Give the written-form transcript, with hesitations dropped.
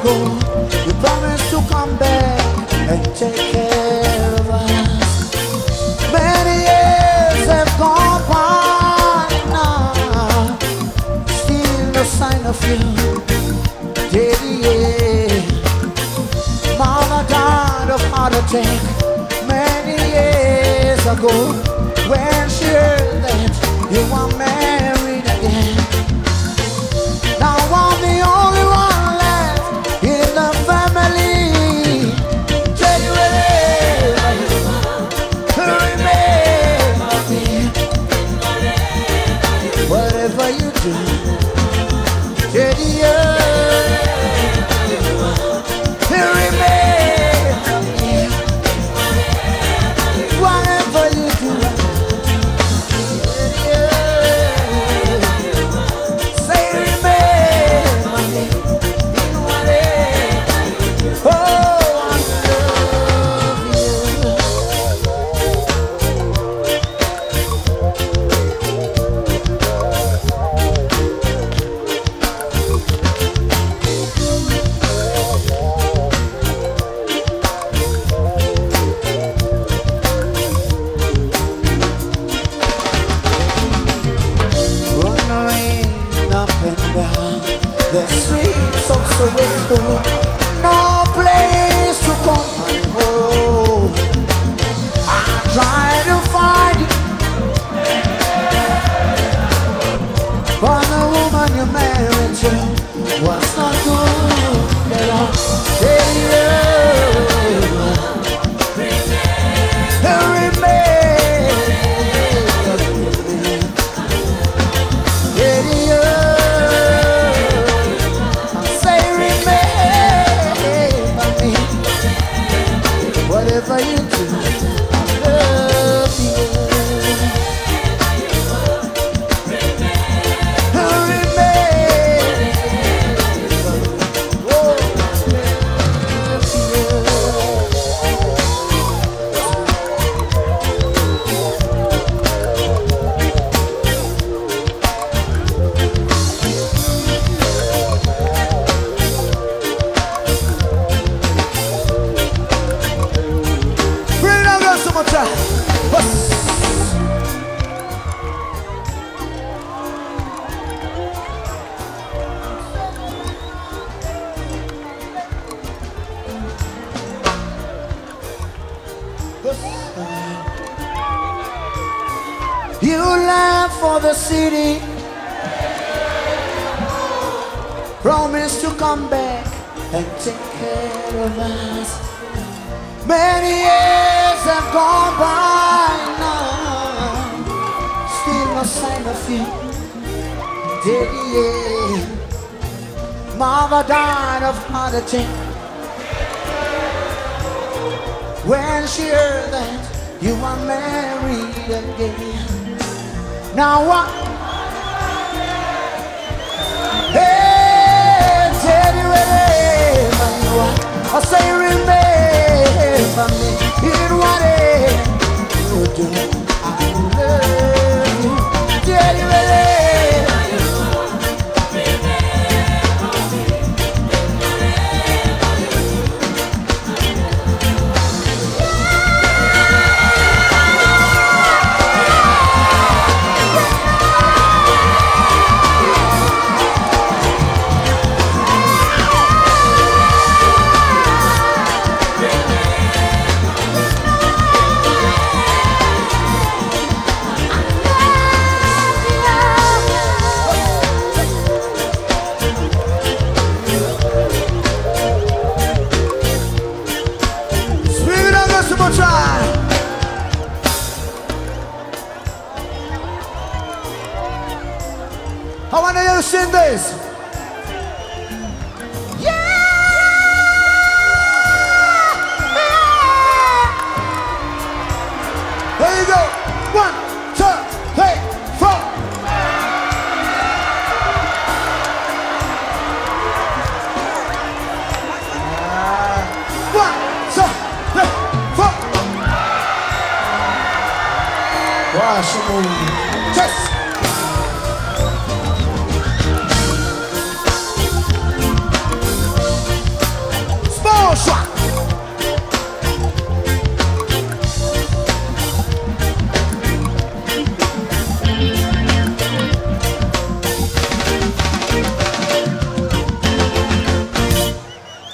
ago, you promised to come back and take care of us. Many years have gone by now, still no sign of you. Yeah. Mama died of heart attack many years ago, when she heard that you are married again. Now I'm the only one left in the family. Tell you remember me. Whatever you do, tell you remember me. Whatever you do, say remember me. Oh, I love you. Wandering up and down the streets of Soweto, no place to call my home. I tried to find you, but the woman you married to was not good at all. Hey, whatever you do, I love you. You left for the city, promised to come back and take care of us. Many years have gone by now, still no sign of you. Yeah. Mother died of heart attack when she heard that you are married again. Now what? Hey, tell you remember you are. I say remember me in whatever you do. I love you. Tell you remember. I want to hear you sing this. Yeah! There you go. 1, 2, 3, 4. Wow, she moved. Just